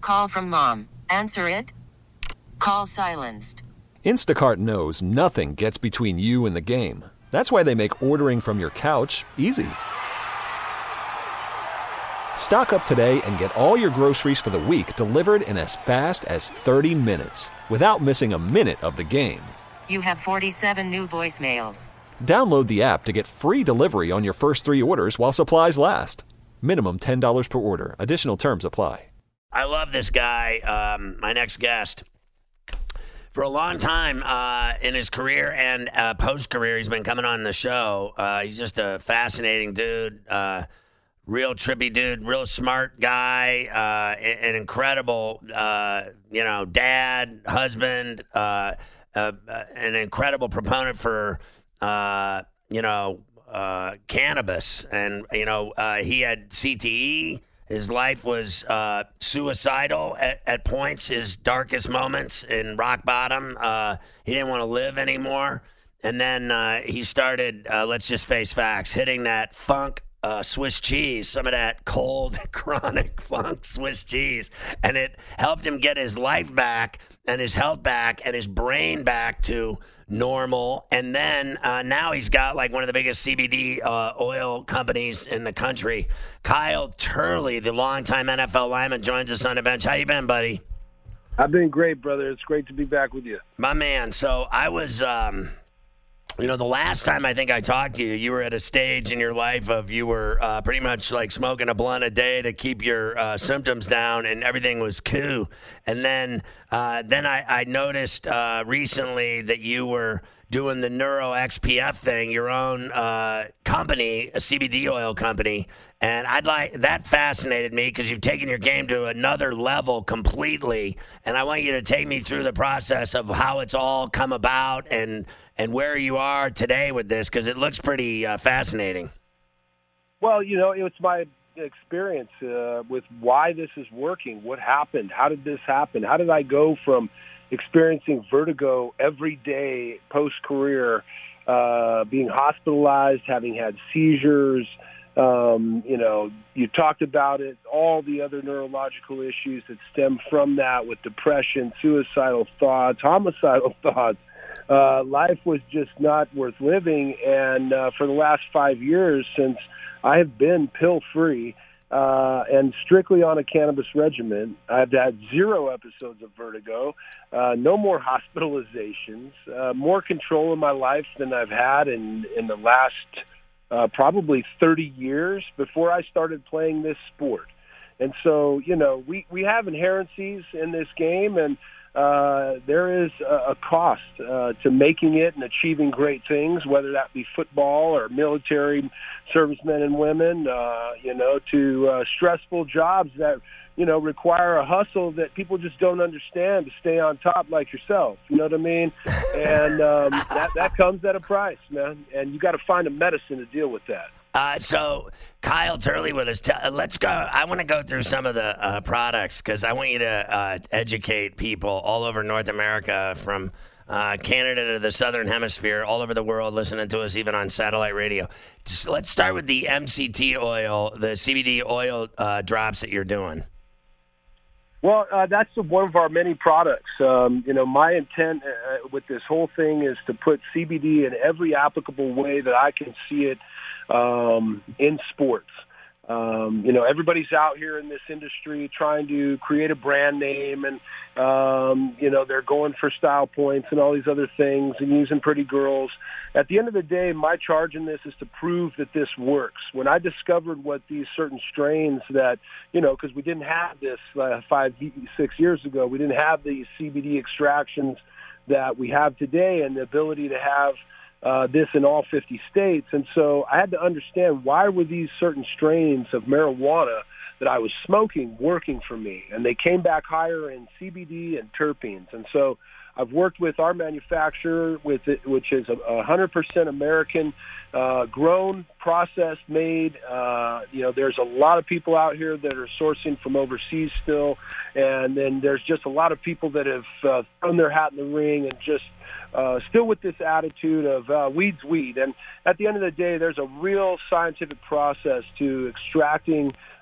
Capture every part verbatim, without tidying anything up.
Call from mom. Answer it. Call silenced. Instacart knows nothing gets between you and the game. That's why they make ordering from your couch easy. Stock up today and get all your groceries for the week delivered in as fast as thirty minutes without missing a minute of the game. You have forty-seven new voicemails. Download the app to get free delivery on your first three orders while supplies last. Minimum ten dollars per order. Additional terms apply. I love this guy, um, my next guest. For a long time uh, in his career and uh, post-career, he's been coming on the show. Uh, he's just a fascinating dude, uh, real trippy dude, real smart guy, uh, an incredible, uh, you know, dad, husband, uh, uh, an incredible proponent for, uh, you know, uh, cannabis. And, you know, uh, he had C T E. His life was uh, suicidal at, at points, his darkest moments in rock bottom. Uh, he didn't want to live anymore. And then uh, he started, uh, let's just face facts, hitting that funk uh, Swiss cheese, some of that cold, chronic funk Swiss cheese. And it helped him get his life back and his health back and his brain back to normal. And then uh, now he's got like one of the biggest C B D uh, oil companies in the country. Kyle Turley, the longtime N F L lineman, joins us on the bench. How you been, buddy? I've been great, brother. It's great to be back with you. My man. So I was, um, you know, the last time I think I talked to you, you were at a stage in your life of you were uh, pretty much like smoking a blunt a day to keep your uh, symptoms down, and everything was cool. And then, uh, then I, I noticed uh, recently that you were doing the Neuro X P F thing, your own uh, company, a C B D oil company. And I'd like that fascinated me because you've taken your game to another level completely. And I want you to take me through the process of how it's all come about and and where you are today with this, because it looks pretty uh, fascinating. Well, you know, it's my experience uh, with why this is working. What happened? How did this happen? How did I go from experiencing vertigo every day post-career, uh, being hospitalized, having had seizures, um, you know, you talked about it, all the other neurological issues that stem from that with depression, suicidal thoughts, homicidal thoughts. Uh, life was just not worth living. And uh, for the last five years, since I have been pill-free uh, and strictly on a cannabis regimen, I've had zero episodes of vertigo, uh, no more hospitalizations, uh, more control in my life than I've had in, in the last uh, probably thirty years before I started playing this sport. And so, you know, we, we have inherencies in this game, and Uh, there is a, a cost uh, to making it and achieving great things, whether that be football or military servicemen and women, uh, you know, to uh, stressful jobs that, you know, require a hustle that people just don't understand to stay on top like yourself. You know what I mean? And um, that, that comes at a price, man. And you got to find a medicine to deal with that. Uh, so Kyle Turley with us. T- let's go. I want to go through some of the uh, products because I want you to uh, educate people all over North America, from uh, Canada to the Southern Hemisphere, all over the world, listening to us even on satellite radio. Just, let's start with the M C T oil, the C B D oil uh, drops that you're doing. Well, uh, that's one of our many products. Um, you know, my intent uh, with this whole thing is to put C B D in every applicable way that I can see it um, in sports. Um, you know, everybody's out here in this industry trying to create a brand name, and, um, you know, they're going for style points and all these other things and using pretty girls. At the end of the day, my charge in this is to prove that this works. When I discovered what these certain strains that, you know, because we didn't have this uh, five, six years ago, we didn't have these C B D extractions that we have today and the ability to have Uh, this in all fifty states. And so I had to understand, why were these certain strains of marijuana that I was smoking working for me? And they came back higher in C B D and terpenes. And so I've worked with our manufacturer, with it, which is a, a one hundred percent American uh, grown, processed, made. Uh, you know, there's a lot of people out here that are sourcing from overseas still. And then there's just a lot of people that have uh, thrown their hat in the ring and just Uh, still with this attitude of uh, weed's weed. And at the end of the day, there's a real scientific process to extracting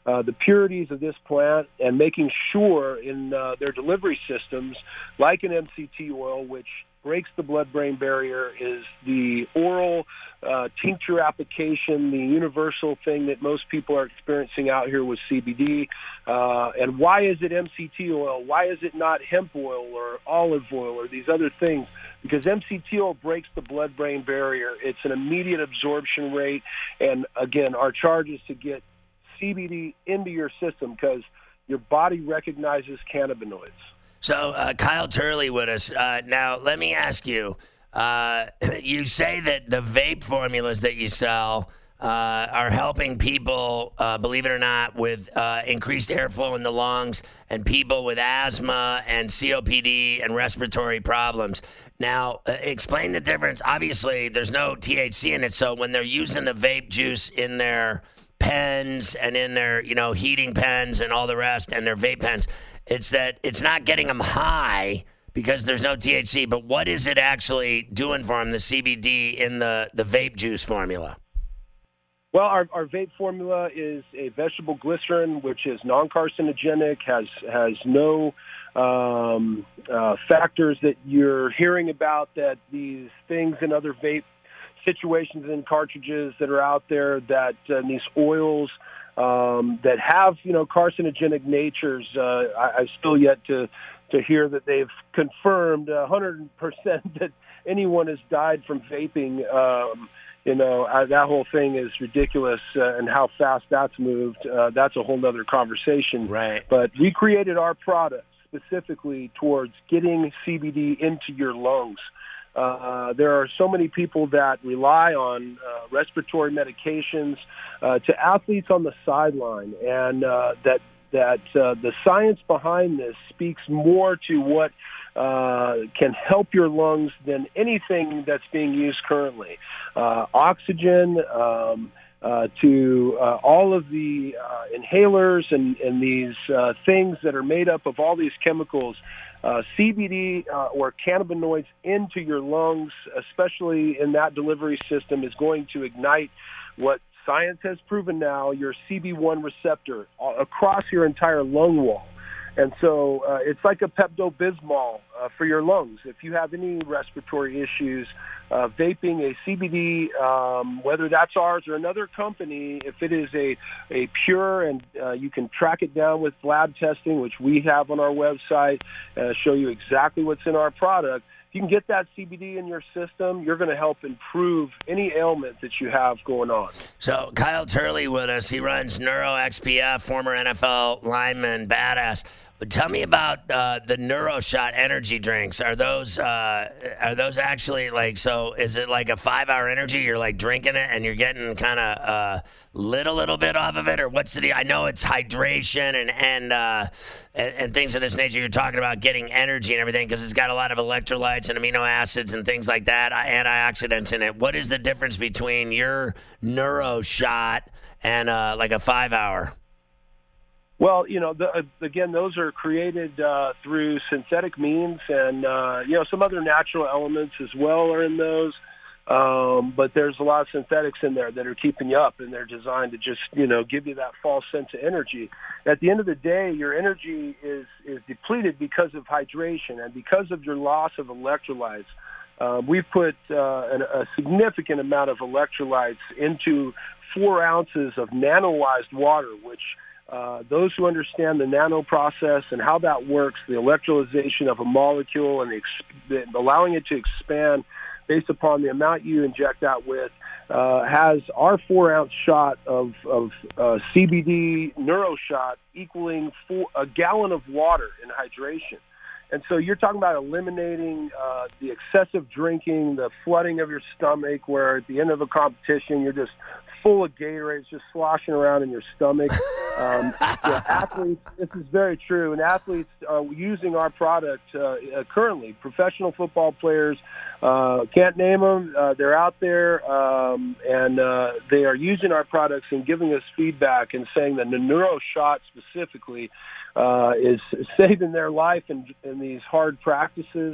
uh, the purities of this plant and making sure in uh, their delivery systems, like an M C T oil, which breaks the blood-brain barrier, is the oral uh, tincture application, the universal thing that most people are experiencing out here with C B D. Uh, and why is it M C T oil? Why is it not hemp oil or olive oil or these other things? Because M C T oil breaks the blood-brain barrier. It's an immediate absorption rate. And, again, our charge is to get C B D into your system because your body recognizes cannabinoids. So, uh, Kyle Turley with us. Uh, now, let me ask you, uh, you say that the vape formulas that you sell uh, are helping people, uh, believe it or not, with uh, increased airflow in the lungs and people with asthma and C O P D and respiratory problems. Now, uh, explain the difference. Obviously, there's no T H C in it, so when they're using the vape juice in their pens and in their, you know, heating pens and all the rest and their vape pens, it's that it's not getting them high because there's no T H C. But what is it actually doing for them, the C B D in the, the vape juice formula? Well, our, our vape formula is a vegetable glycerin, which is non-carcinogenic, has has no um, uh, factors that you're hearing about, that these things in other vape situations and cartridges that are out there, that uh, these oils um, that have, you know, carcinogenic natures. Uh, I, I've still yet to, to hear that they've confirmed one hundred percent that anyone has died from vaping. Um, you know, uh, that whole thing is ridiculous, uh, and how fast that's moved. Uh, that's a whole nother conversation. Right. But we created our product specifically towards getting C B D into your lungs. Uh, there are so many people that rely on uh, respiratory medications uh, to athletes on the sideline, and uh, that that uh, the science behind this speaks more to what uh, can help your lungs than anything that's being used currently. Uh, oxygen, um, uh, to uh, all of the uh, inhalers and, and these uh, things that are made up of all these chemicals. Uh, C B D uh, or cannabinoids into your lungs, especially in that delivery system, is going to ignite what science has proven now, your C B one receptor across your entire lung wall. And so uh, it's like a Pepto-Bismol uh, for your lungs. If you have any respiratory issues, uh, vaping a C B D, um, whether that's ours or another company, if it is a, a pure, and uh, you can track it down with lab testing, which we have on our website, uh, show you exactly what's in our product. If you can get that C B D in your system, you're going to help improve any ailment that you have going on. So Kyle Turley with us. He runs NeuroXPF, former N F L lineman, badass. But tell me about uh, the NeuroShot energy drinks. Are those uh, are those actually like, so is it like a five-hour energy? You're like drinking it and you're getting kind of uh, lit a little bit off of it? Or what's the deal? I know it's hydration and and, uh, and and things of this nature. You're talking about getting energy and everything because it's got a lot of electrolytes and amino acids and things like that, antioxidants in it. What is the difference between your NeuroShot and uh, like a five-hour? Well, you know, the, uh, again, those are created uh, through synthetic means, and, uh, you know, some other natural elements as well are in those. Um, but there's a lot of synthetics in there that are keeping you up, and they're designed to just, you know, give you that false sense of energy. At the end of the day, your energy is, is depleted because of hydration and because of your loss of electrolytes. Uh, we've put uh, an, a significant amount of electrolytes into four ounces of nanoized water, which Uh, those who understand the nano process and how that works, the electrolyzation of a molecule and the exp- allowing it to expand based upon the amount you inject that with, uh, has our four-ounce shot of, of uh, C B D NeuroShot equaling four, a gallon of water in hydration. And so you're talking about eliminating uh, the excessive drinking, the flooding of your stomach, where at the end of a competition you're just full of Gatorade, it's just sloshing around in your stomach. Um, yeah, athletes, this is very true, and athletes are using our product uh, uh, currently. Professional football players, uh, can't name them, uh, they're out there, um, and uh, they are using our products and giving us feedback and saying that the NeuroShot specifically uh, is saving their life in, in these hard practices.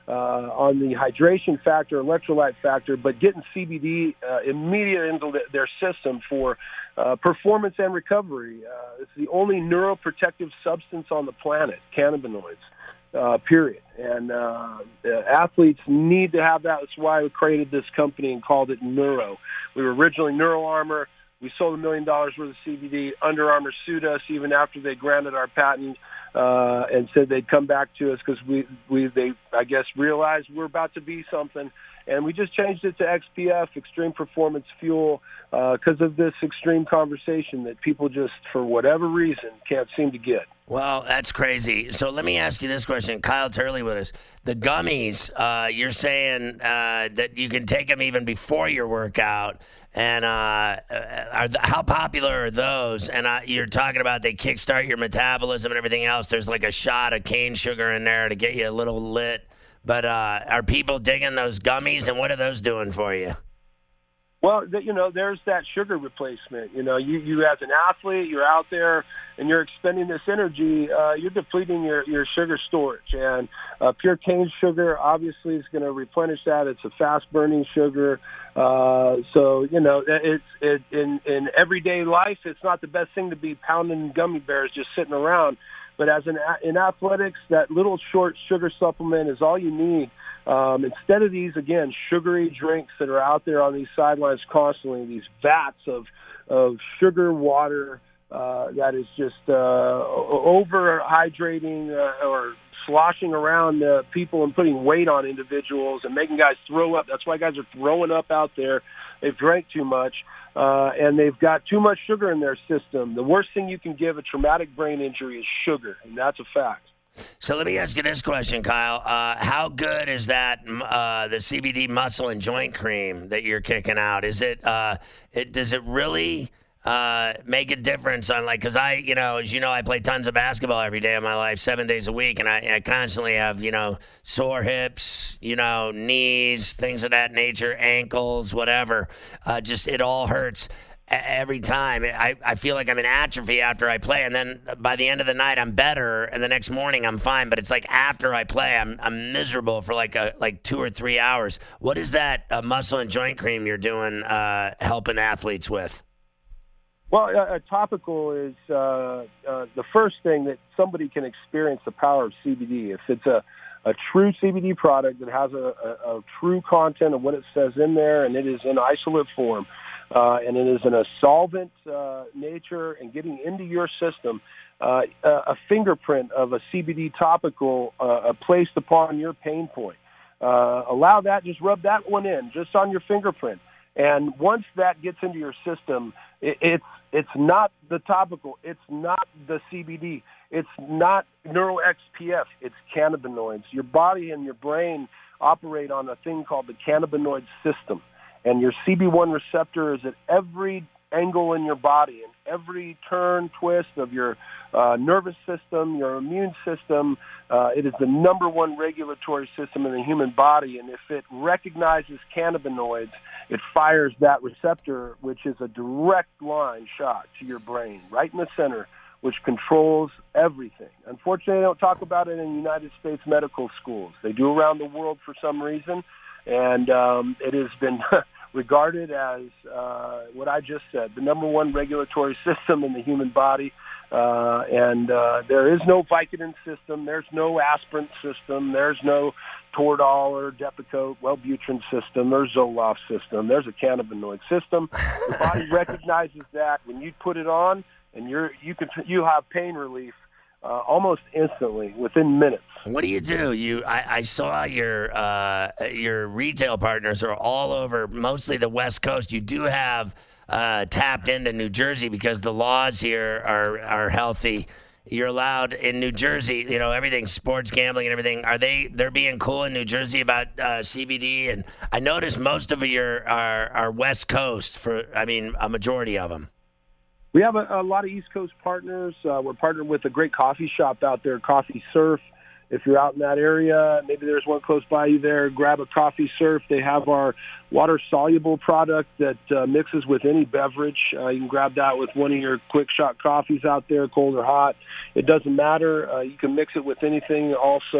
uh, on the hydration factor, electrolyte factor, but getting C B D uh, immediate into the, their system for uh, performance and recovery. Uh, it's the only neuroprotective substance on the planet, cannabinoids, uh, period. And uh, athletes need to have that. That's why we created this company and called it Neuro. We were originally NeuroArmor. We sold a million dollars worth of C B D. Under Armour sued us even after they granted our patent uh, and said they'd come back to us because we, we, they, I guess, realized we're about to be something. And we just changed it to X P F, Extreme Performance Fuel, because uh, of this extreme conversation that people just, for whatever reason, can't seem to get. Well, that's crazy. So let me ask you this question. Kyle Turley with us. The gummies, uh, you're saying uh, that you can take them even before your workout. And uh, are the, how popular are those? And uh, you're talking about they kickstart your metabolism and everything else. There's like a shot of cane sugar in there to get you a little lit. But uh, are people digging those gummies, and what are those doing for you? Well, you know, there's that sugar replacement. You know, you, you as an athlete, you're out there and you're expending this energy, uh, you're depleting your, your sugar storage. And uh, pure cane sugar obviously is going to replenish that. It's a fast-burning sugar. Uh, so, you know, it's it, in, in everyday life, it's not the best thing to be pounding gummy bears just sitting around. But as an, in athletics, that little short sugar supplement is all you need. Um, instead of these, again, sugary drinks that are out there on these sidelines constantly, these vats of, of sugar water uh, that is just uh, over-hydrating uh, or sloshing around uh, people and putting weight on individuals and making guys throw up. That's why guys are throwing up out there. They've drank too much, uh, and they've got too much sugar in their system. The worst thing you can give a traumatic brain injury is sugar, and that's a fact. So let me ask you this question, Kyle. Uh, how good is that, uh, the C B D muscle and joint cream that you're kicking out? Is it, uh, it does it really uh, make a difference on, like, because I, you know, as you know, I play tons of basketball every day of my life, seven days a week, and I, I constantly have, you know, sore hips, you know, knees, things of that nature, ankles, whatever. Uh, just it all hurts. Every time. I, I feel like I'm in atrophy after I play, and then by the end of the night I'm better, and the next morning I'm fine. But it's like after I play, I'm I'm miserable for like a like two or three hours. What is that uh, muscle and joint cream you're doing uh, helping athletes with? Well, a, a topical is uh, uh, the first thing that somebody can experience the power of C B D. If it's a a true C B D product that has a, a, a true content of what it says in there, and it is in isolate form, Uh, and it is in a solvent uh, nature and getting into your system, uh, a fingerprint of a C B D topical uh, placed upon your pain point. Uh, allow that, just rub that one in, just on your fingerprint. And once that gets into your system, it, it's it's not the topical, it's not the C B D, it's not NeuroX P F, it's cannabinoids. Your body and your brain operate on a thing called the cannabinoid system. And your C B one receptor is at every angle in your body, and every turn, twist of your uh, nervous system, your immune system. Uh, it is the number one regulatory system in the human body, and if it recognizes cannabinoids, it fires that receptor, which is a direct line shot to your brain, right in the center, which controls everything. Unfortunately, they don't talk about it in United States medical schools. They do around the world for some reason, and um, it has been regarded as uh, what I just said, the number one regulatory system in the human body. Uh, and uh, there is no Vicodin system. There's no aspirin system. There's no Toradol or Depakote, Wellbutrin system. There's Zoloft system. There's a cannabinoid system. The body recognizes that when you put it on, and you're you can you have pain relief uh, almost instantly, within minutes. What do you do? You, I, I saw your uh, your retail partners are all over, mostly the West Coast. You do have uh, tapped into New Jersey because the laws here are are healthy. You're allowed in New Jersey, you know, everything, sports gambling and everything. Are they, they're being cool in New Jersey about uh, C B D? And I noticed most of your are, are West Coast, for, I mean, a majority of them. We have a, a lot of East Coast partners. Uh, we're partnered with a great coffee shop out there, Coffee Surf. If you're out in that area, maybe there's one close by you there, grab a Coffee Surf. They have our water-soluble product that uh, mixes with any beverage. Uh, you can grab that with one of your quick shot coffees out there, cold or hot. It doesn't matter. Uh, you can mix it with anything also.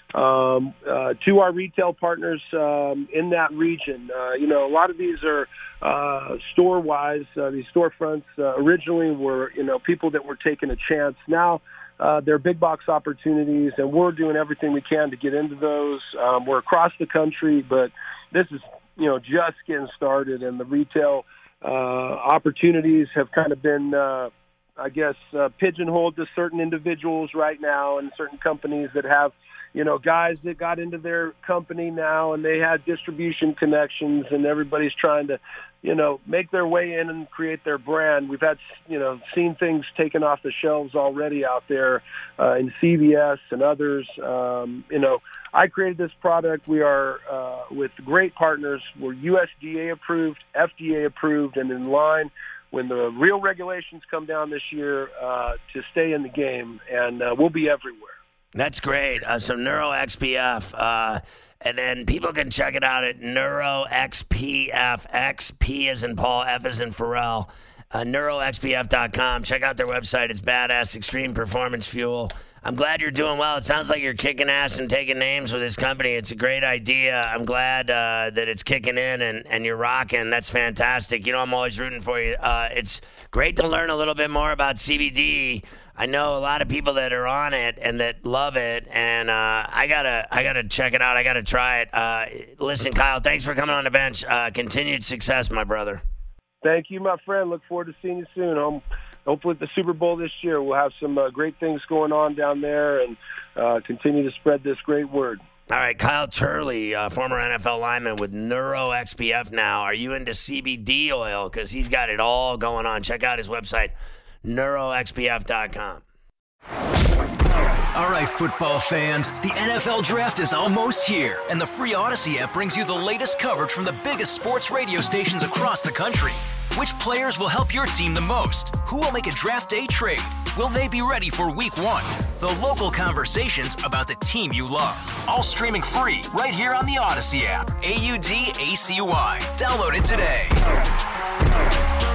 um, uh, to our retail partners um, in that region. Uh, you know, a lot of these are uh, store-wise. Uh, these storefronts uh, originally were, you know, people that were taking a chance. Now uh, they're big box opportunities, and we're doing everything we can to get into those. Um, we're across the country, but this is, you know, just getting started, and the retail uh, opportunities have kind of been, uh, I guess, uh, pigeonholed to certain individuals right now and certain companies that have, you know, guys that got into their company now and they had distribution connections, and everybody's trying to, you know, make their way in and create their brand. We've had, you know, seen things taken off the shelves already out there uh, in C V S and others. Um, you know, I created this product. We are uh, with great partners. We're U S D A approved, F D A approved, and in line when the real regulations come down this year uh, to stay in the game, and uh, we'll be everywhere. That's great. Uh, so NeuroXPF, uh, and then people can check it out at NeuroXPF. X, P as in Paul, F as in Pharrell, uh, neuro X P F dot com. Check out their website. It's badass, extreme performance fuel. I'm glad you're doing well. It sounds like you're kicking ass and taking names with this company. It's a great idea. I'm glad uh, that it's kicking in and, and you're rocking. That's fantastic. You know, I'm always rooting for you. Uh, it's great to learn a little bit more about C B D. I know a lot of people that are on it and that love it, and uh, I gotta, I gotta check it out. I gotta try it. Uh, listen, Kyle, thanks for coming on the bench. Uh, continued success, my brother. Thank you, my friend. Look forward to seeing you soon. Um, hopefully, at the Super Bowl this year, we'll have some uh, great things going on down there, and uh, continue to spread this great word. All right, Kyle Turley, uh, former N F L lineman with NeuroXPF now. Are you into C B D oil? Because he's got it all going on. Check out his website, neuro X P F dot com. All right, football fans, the N F L Draft is almost here, and the free Odyssey app brings you the latest coverage from the biggest sports radio stations across the country. Which players will help your team the most? Who will make a draft day trade? Will they be ready for week one? The local conversations about the team you love. All streaming free right here on the Odyssey app. A U D A C Y. Download it today.